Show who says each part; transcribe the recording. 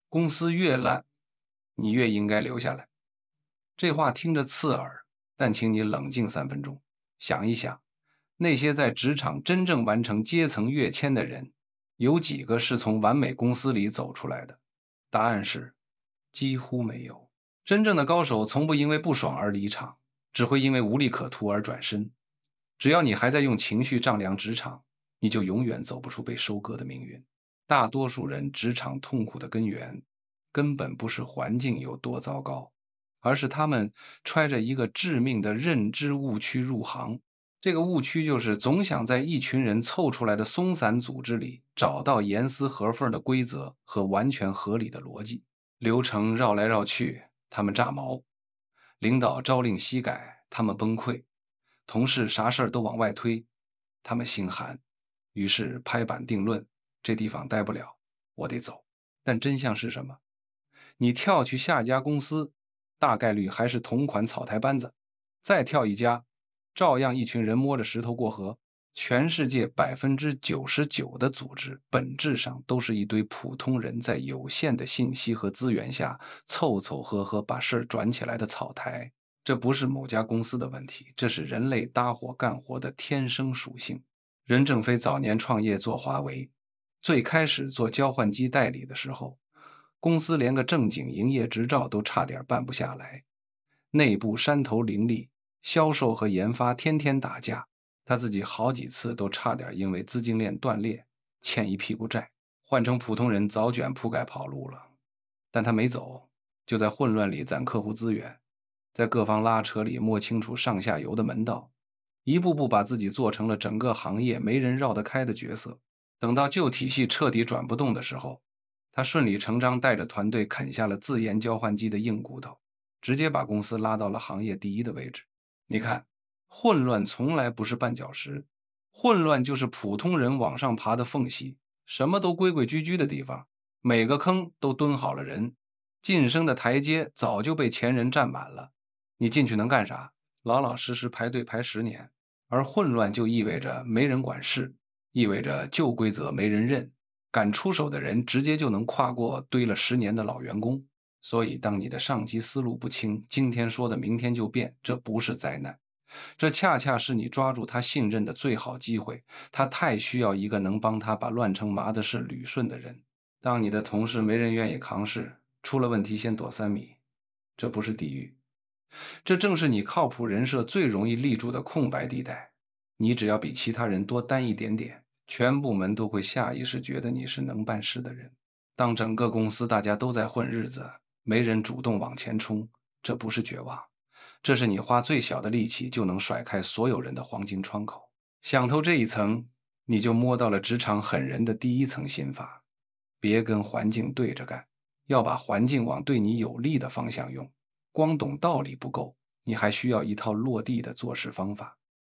Speaker 1: 公司越烂，你越应该留下来。这话听着刺耳，但请你冷静3分钟，想一想，那些在职场真正完成阶层跃迁的人，有几个是从完美公司里走出来的？答案是几乎没有。真正的高手从不因为不爽而离场，只会因为无利可图而转身。只要你还在用情绪丈量职场，你就永远走不出被收割的命运。大多数人职场痛苦的根源，根本不是环境有多糟糕，而是他们揣着一个致命的认知误区入行。这个误区就是总想在一群人凑出来的松散组织里找到严丝合缝的规则和完全合理的逻辑。流程绕来绕去，他们炸毛；领导朝令夕改，他们崩溃；同事啥事儿都往外推，他们心寒。于是拍板定论：这地方待不了，我得走。但真相是什么？你跳去下一家公司，大概率还是同款草台班子；再跳一家，照样一群人摸着石头过河。全世界99%的组织本质上都是一堆普通人在有限的信息和资源下凑凑合合把事儿转起来的草台。这不是某家公司的问题，这是人类搭伙干活的天生属性。任正非早年创业做华为，最开始做交换机代理的时候，公司连个正经营业执照都差点办不下来，内部山头林立，销售和研发天天打架，他自己好几次都差点因为资金链断裂，欠一屁股债。换成普通人早卷铺盖跑路了，但他没走，就在混乱里攒客户资源，在各方拉扯里摸清楚上下游的门道，一步步把自己做成了整个行业没人绕得开的角色。等到旧体系彻底转不动的时候，他顺理成章带着团队啃下了自研交换机的硬骨头，直接把公司拉到了行业第一的位置。你看，混乱从来不是绊脚石，混乱就是普通人往上爬的缝隙，什么都规规矩矩的地方，每个坑都蹲好了人，晋升的台阶早就被前人占满了。你进去能干啥？老老实实排队排10年。而混乱就意味着没人管事，意味着旧规则没人认，敢出手的人直接就能跨过堆了10年的老员工。所以当你的上级思路不清，今天说的明天就变，这不是灾难，这恰恰是你抓住他信任的最好机会。他太需要一个能帮他把乱成麻的事捋顺的人。当你的同事没人愿意扛事，出了问题先躲3米，这不是地狱，这正是你靠谱人设最容易立住的空白地带。你只要比其他人多担一点点，全部门都会下意识觉得你是能办事的人。当整个公司大家都在混日子，没人主动往前冲，这不是绝望，这是你花最小的力气就能甩开所有人的黄金窗口。想透这一层，你就摸到了职场狠人的第一层心法：别跟环境对着干，要把环境往对你有利的方向用。光懂道理不够，你还需要一套落地的做事方法。